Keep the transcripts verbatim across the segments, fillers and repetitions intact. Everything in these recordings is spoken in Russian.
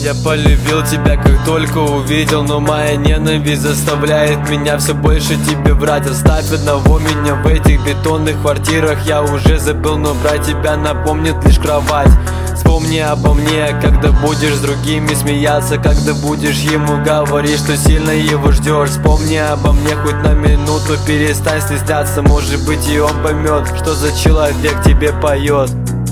Я полюбил тебя, как только увидел, но моя ненависть заставляет меня все больше тебе врать. Оставь одного меня в этих бетонных квартирах. Я уже забыл, но брать тебя напомнит лишь кровать. Вспомни обо мне, когда будешь с другими смеяться, когда будешь ему говорить, что сильно его ждешь. Вспомни обо мне хоть на минуту, перестань стесняться, может быть и он поймет, что за человек тебе поет.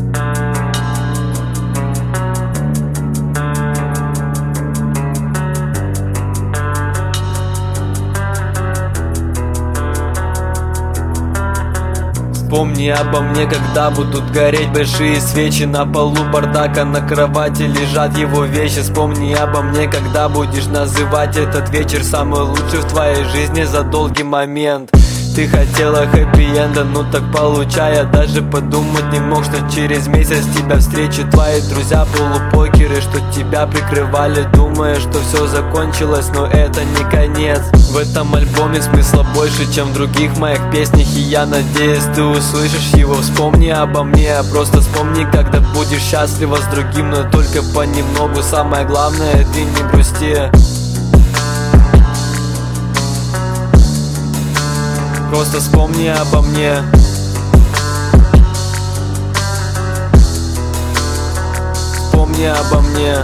Вспомни обо мне, когда будут гореть большие свечи. На полу бардака, на кровати лежат его вещи. Вспомни обо мне, когда будешь называть этот вечер самый лучший в твоей жизни за долгий момент. Ты хотела хэппи-энда, ну так получай. Я даже подумать не мог, что через месяц тебя встречу твои друзья полупокеры, что тебя прикрывали, думая, что все закончилось, но это не конец. В этом альбоме смысла больше, чем в других моих песнях, и я надеюсь, ты услышишь его. Вспомни обо мне, просто вспомни, когда будешь счастлива с другим, но только понемногу. Самое главное, ты не грусти. Просто вспомни обо мне. Вспомни обо мне.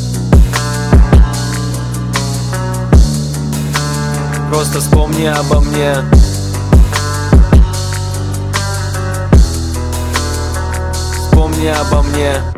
Просто вспомни обо мне. Вспомни обо мне.